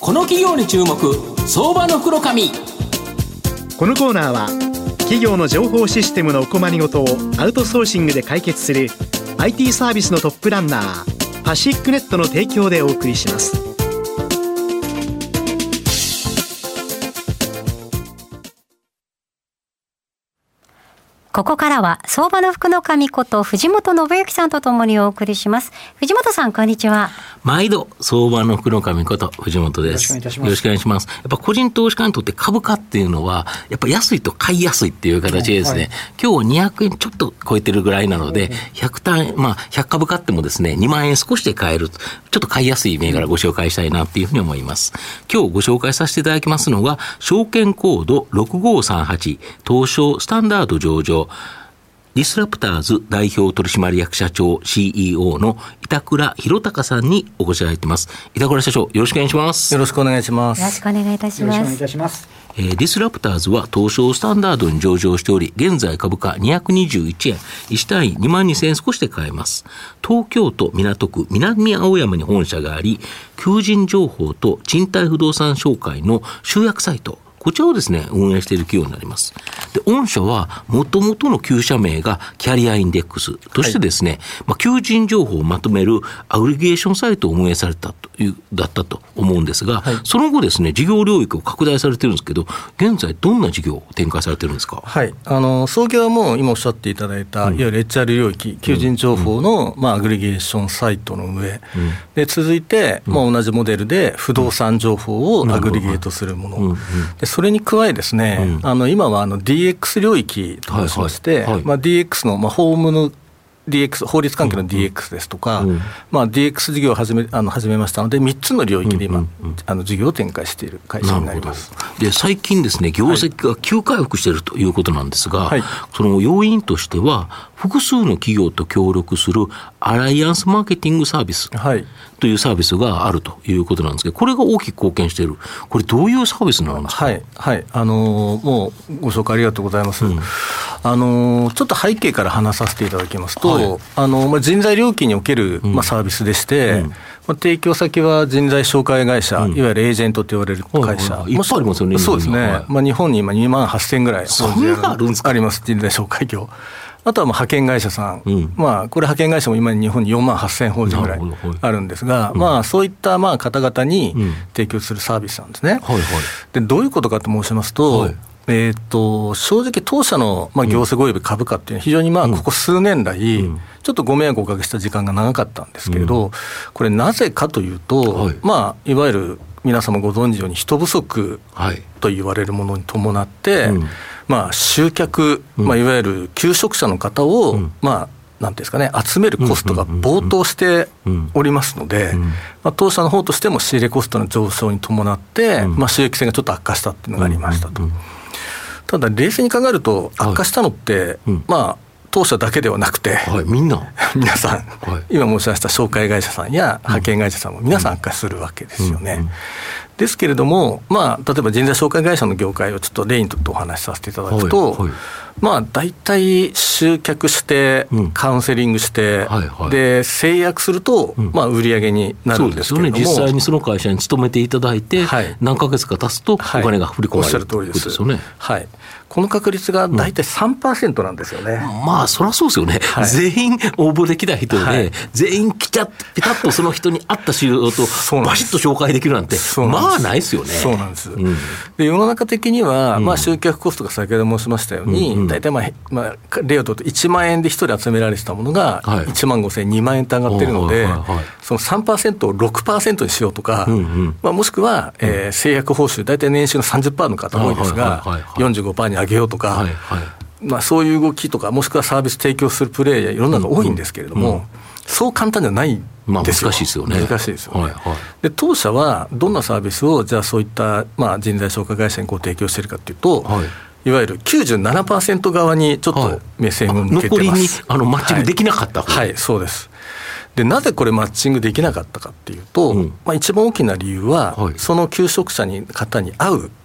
この企業に注目、相場の袋紙。 このコーナーは企業の情報システムのお困りごとをアウトソーシングで解決する IT サービスのトップランナーパシックネットの提供でお送りします。 ここからは相場の福の神こと藤本信之さんとともにお送りします。藤本さん、こんにちは。 毎度相場の福の神こと藤本です。よろしくお願いします。やっぱ個人投資家にとって株価っていうのはやっぱ安いと買いやすいっていう形でですね、今日は200円ちょっと超えてるぐらいなので、100株買ってもですね2万円少しで買える、ちょっと買いやすい銘柄ご紹介したいなっていうふうに思います。今日ご紹介させていただきますのが証券コード6538東証スタンダード上場ディスラプターズ代表取締役社長 CEO の板倉弘隆さんにお越しいただいています。板倉社長、よろしくお願いします。 よろしくお願いします。 よろしくお願いいたします。 よろしくお願いいたします。 ディスラプターズは東証スタンダードに上場しており、現在株価221円、1単位2万2000円少しで買えます。東京都港区南青山に本社があり、求人情報と賃貸不動産紹介の集約サイト、こちらをですね運営している企業になります。で、御社は元々の旧社名がキャリアインデックスとしてですね、求人情報をまとめるアグリゲーションサイトを運営されただったと思うんですが、その後ですね事業領域を拡大されてるんですけど、現在どんな事業を展開されてるんですか？ はい、創業はもう今おっしゃっていただいた、いわゆる HR 領域求人情報の、アグリゲーションサイトの運営、で続いて、同じモデルで不動産情報をアグリゲートするもの、でそれに加えですね、今はDX 領域としまして、DX の、法務のDX、法律関係の DX ですとか、DX 事業を始めましたので、3つの領域で今、事業を展開している会社になります。 で、最近ですね、業績が急回復しているということなんですが、その要因としては、複数の企業と協力するアライアンスマーケティングサービスというサービスがあるということなんですけど、これが大きく貢献している。これどういうサービスなんですか？ もうご紹介ありがとうございます。ちょっと背景から話させていただきますと、人材領域における、サービスでして、提供先は人材紹介会社、いわゆるエージェントと言われる会社、 いっぱいありますよね。 そうですね、日本に今2万8000ぐらいあります、人材紹介業。あとは派遣会社さん、これ派遣会社も今日本に4万8000法人ぐらいあるんですが、そういった方々に提供するサービスなんですね。で、どういうことかと申しますと、正直当社の業績および株価っていうのは非常にここ数年来ちょっとご迷惑をおかけした時間が長かったんですけれど、これなぜかというと、いわゆる皆様ご存知のように人不足と言われるものに伴って、集客、いわゆる求職者の方をなんていうんですかね、集めるコストが暴騰しておりますので、当社の方としても仕入れコストの上昇に伴って、収益性がちょっと悪化したっていうのがありましたと。ただ冷静に考えると悪化したのって、当社だけではなくて、皆さん、今申しました紹介会社さんや派遣会社さんも皆さん悪化するわけですよね。ですけれども、例えば人材紹介会社の業界をちょっと例にとってお話しさせていただくと、大体集客してカウンセリングして、で制約すると、売り上げになるんですけれども、 実際にその会社に勤めていただいて、何ヶ月か経つとお金が振り込まれる、 おっしゃる通りです。この確率が大体 3% なんですよね。 そりゃそうですよね。全員応募できない人で、全員ピタッとその人に合った仕事をバシッと紹介できるなんてないですよね。 そうなんです。で、世の中的には、集客コストが先ほど申しましたように、大体例をとって1万円で1人集められてたものが1万5000円、2万円と上がっているので、その 3% を 6% にしようとか、もしくは、制約報酬、大体年収の 30% の方多いですが、45% に上げようとか、そういう動きとか、もしくはサービス提供するプレイヤー、世の中多いんですけれども、そう簡単じゃないですよ。 難しいですよね。 難しいですよね。で、当社はどんなサービスをじゃあそういった、人材紹介会社に提供しているかというと、いわゆる 97% 側にちょっと目線を向けてます。 残りにマッチングできなかった方、 そうです。で、なぜこれマッチングできなかったかっていうと、一番大きな理由は、その求職者に方に合う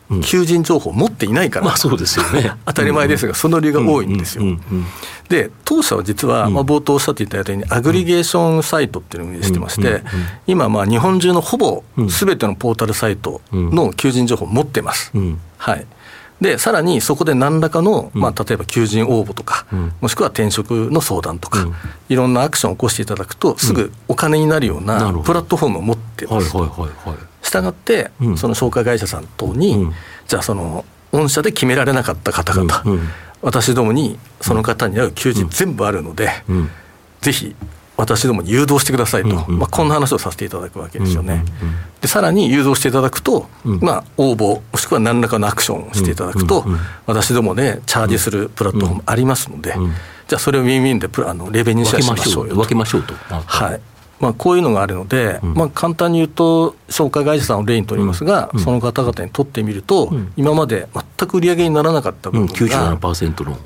求人情報を持っていないから、 そうですよね当たり前ですが、その理由が多いんですよ。で当社は実は、冒頭おっしゃっていただいたようにアグリゲーションサイトっていうのを運営してまして、今日本中のほぼ全てのポータルサイトの求人情報を持ってます。はい。でさらにそこで何らかの、例えば求人応募とか、もしくは転職の相談とか、いろんなアクションを起こしていただくとすぐお金になるようなプラットフォームを持ってます。したがって、その紹介会社さん等に、じゃあその御社で決められなかった方々、私どもにその方に合う求人全部あるので、ぜひ私どもに誘導してくださいと、こんな話をさせていただくわけですよね。でさらに誘導していただくと、応募もしくは何らかのアクションをしていただくと、私どもでチャージするプラットフォームありますので、じゃあそれをウィンウィンでレベニューシェアしましょうよと、 分けましょうと、 はい。こういうのがあるので、簡単に言うと紹介会社さんを例にとりますが、その方々にとってみると、今まで全く売り上げにならなかった部分が、 97% の、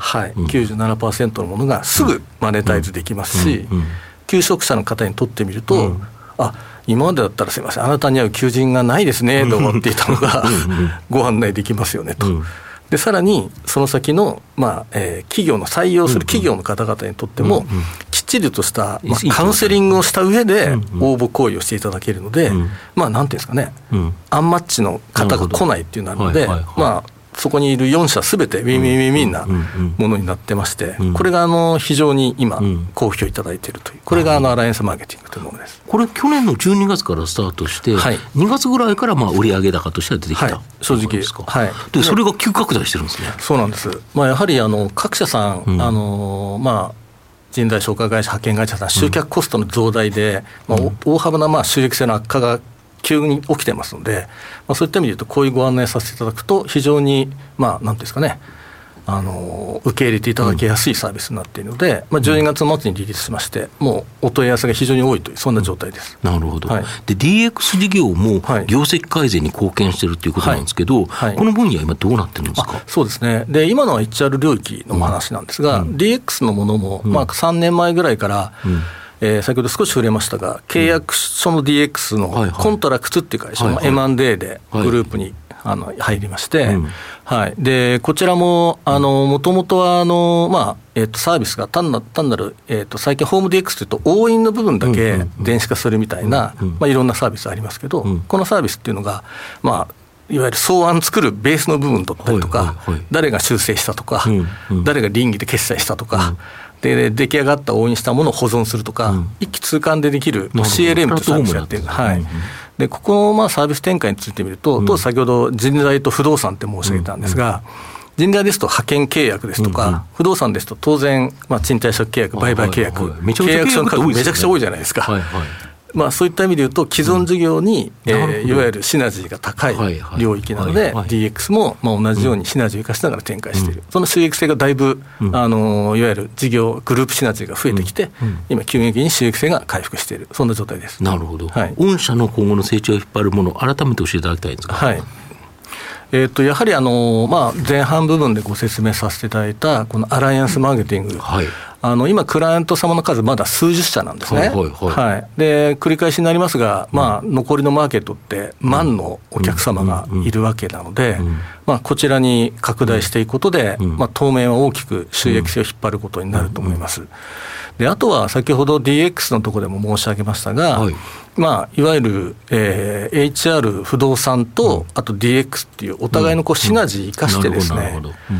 97% のものがすぐマネタイズできますし、求職者の方にとってみると、今までだったらすいませんあなたに合う求人がないですねと思っていたのがご案内できますよねと。でさらにその先の、企業の採用する企業の方々にとっても、きっちりとした、カウンセリングをした上で応募行為をしていただけるので、なんていうんですかね、アンマッチの方が来ないっていうのがあるので、そこにいる4社すべてウィンウィンウィンウィンなものになってまして、これが非常に今好評いただいているという、これがアライアンスマーケティングというものです。 これ去年の12月からスタートして、2月ぐらいから売上高としては出てきた、 正直ですか。でそれが急拡大してるんですね。 そうなんです。やはり各社さん、人材紹介会社派遣会社さん集客コストの増大で、大幅な収益性の悪化が急に起きてますので、そういった意味で言うとこういうご案内させていただくと非常になんていうんですかね、受け入れていただきやすいサービスになっているので、12月末にリリースしまして、もうお問い合わせが非常に多いというそんな状態です。 なるほど。で DX 事業も業績改善に貢献しているということなんですけど、この分野今どうなってるんですか。 そうですね。で今のは HR 領域の話なんですが、DX のものも、3年前ぐらいから、先ほど少し触れましたが、契約書の DX のコントラクツっていう会社の M&A でグループに入りまして、でこちらももともとはサービスが単なる、最近ホーム DX というと押印の部分だけ電子化するみたいな、いろんなサービスありますけど、このサービスっていうのがいわゆる草案作るベースの部分だったりとか、誰が修正したとか、誰が倫理で決済したとか、で出来上がった押印したものを保存するとか、一気通貫でできる CLM というサービスをやっている。でここのサービス展開についてみると、先ほど人材と不動産って申し上げたんですが、人材ですと派遣契約ですとか、不動産ですと当然、賃貸借契約、売買契約、契約書の数めちゃくちゃ多いじゃないですか。そういった意味でいうと既存事業に、いわゆるシナジーが高い領域なので、DX も同じようにシナジーを生かしながら展開している、その収益性がだいぶ、いわゆる事業グループシナジーが増えてきて、今急激に収益性が回復している、そんな状態です。 なるほど。御社の今後の成長を引っ張るものを改めて教えていただきたいんですか。 やはり前半部分でご説明させていただいたこのアライアンスマーケティング、今クライアント様の数まだ数十社なんですね。で繰り返しになりますが、残りのマーケットって万のお客様がいるわけなので、こちらに拡大していくことで、当面は大きく収益性を引っ張ることになると思います。であとは先ほど DX のところでも申し上げましたが、いわゆる、HR 不動産とあと DX っていうお互いのシナジー生かしてですね、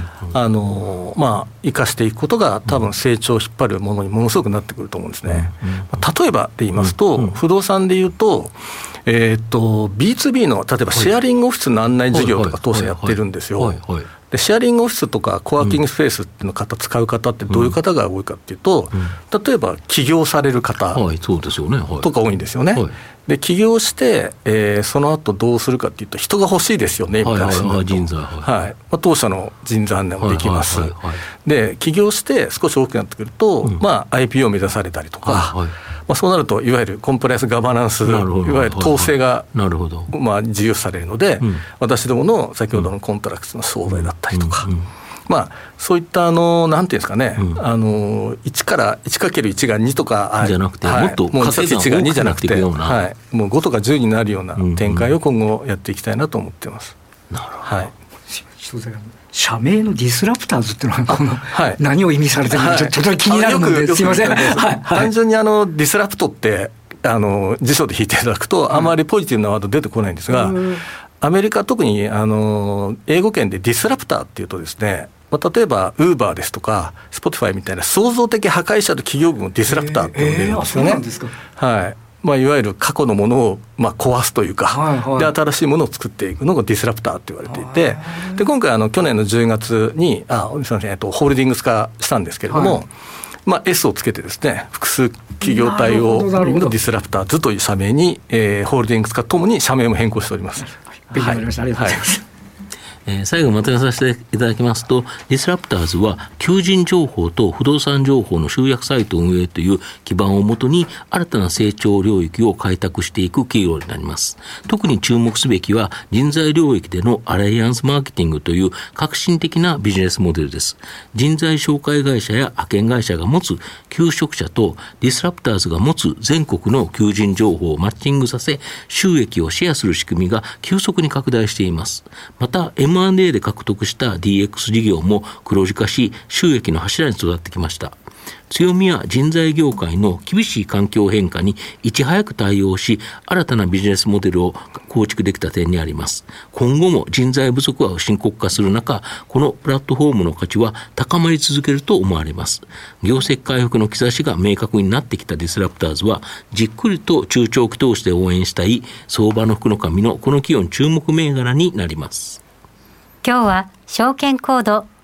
生かしていくことが多分成長を引っ張るものにものすごくなってくると思うんですね。例えばで言いますと、不動産で言うと、B2B の例えばシェアリングオフィスの案内事業とか当社やってるんですよ。でシェアリングオフィスとかコワーキングスペースっていうの方使う方ってどういう方が多いかっていうと、例えば起業される方とか多いんですよね。で起業して、その後どうするかっていうと人が欲しいですよねみたいな人材、当社の人材案内もできます。で起業して少し大きくなってくると、IPO を目指されたりとか、そうなるといわゆるコンプライアンスガバナンス、いわゆる統制が重要視されるので、私どもの先ほどのコントラクトの商材だったりとか、そういったなんていうんですかね、1から 1×1 が2とかじゃなくて、もっと稼ぎが2じゃなくて、もう5とか10になるような展開を今後やっていきたいなと思っています。 なるほど、はい、 社名のディスラプターズっていうのははい、何を意味されてるのかちょっと気になるので、すいません、 単純にディスラプトって辞書で引いていただくとあまりポジティブなワード出てこないんですが、アメリカ特に英語圏でディスラプターっていうとですね、例えばウーバーですとかスポティファイみたいな創造的破壊者と企業群をディスラプターって呼んでるんですよね。 そうなんですか。 はい。いわゆる過去のものを壊すというか、はいはい、で新しいものを作っていくのがディスラプターって言われていて、で今回去年の10月にすみません、ホールディングス化したんですけれども、はい、S をつけてですね、複数企業体をディスラプターズという社名に、ホールディングス化ともに社名も変更しております。 勉強になりました、はい、ありがとうございます。 最後まとめさせていただきますと、ディスラプターズは求人情報と不動産情報の集約サイト運営という基盤をもとに新たな成長領域を開拓していく企業になります。特に注目すべきは人材領域でのアライアンスマーケティングという革新的なビジネスモデルです。人材紹介会社や派遣会社が持つ求職者とディスラプターズが持つ全国の求人情報をマッチングさせ、収益をシェアする仕組みが急速に拡大しています。またM&A で獲得した DX 事業も黒字化し、収益の柱に育ってきました。強みは人材業界の厳しい環境変化にいち早く対応し、新たなビジネスモデルを構築できた点にあります。今後も人材不足は深刻化する中、このプラットフォームの価値は高まり続けると思われます。業績回復の兆しが明確になってきたディスラプターズは、じっくりと中長期投資で応援したい相場の福の神のこの企業の注目銘柄になります。 今日は証券コード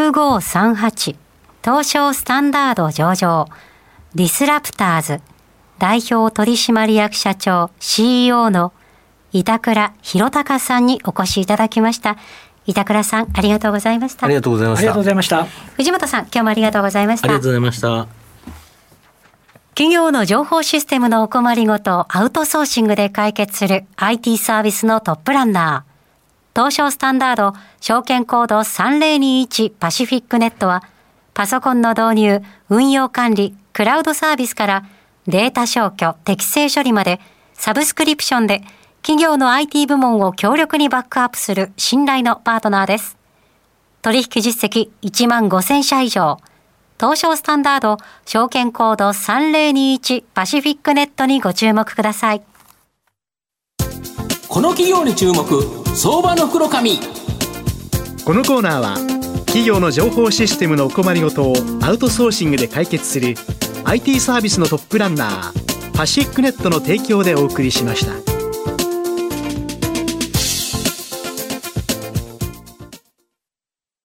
6538東証スタンダード上場ディスラプターズ代表取締役社長 CEO の板倉弘隆さんにお越しいただきました。板倉さん、ありがとうございました。 ありがとうございました。 ありがとうございました。 藤本さん、今日もありがとうございました。 ありがとうございました。 企業の情報システムのお困りごとをアウトソーシングで解決する IT サービスのトップランナー東証スタンダード証券コード3021パシフィックネットは、パソコンの導入、運用管理、クラウドサービスからデータ消去、適正処理までサブスクリプションで企業の IT 部門を強力にバックアップする信頼のパートナーです。取引実績1万5000社以上、東証スタンダード証券コード3021パシフィックネットにご注目ください。 この企業に注目、相場の袋紙。 このコーナーは企業の情報システムのお困りごとをアウトソーシングで解決する IT サービスのトップランナーパシックネットの提供でお送りしました。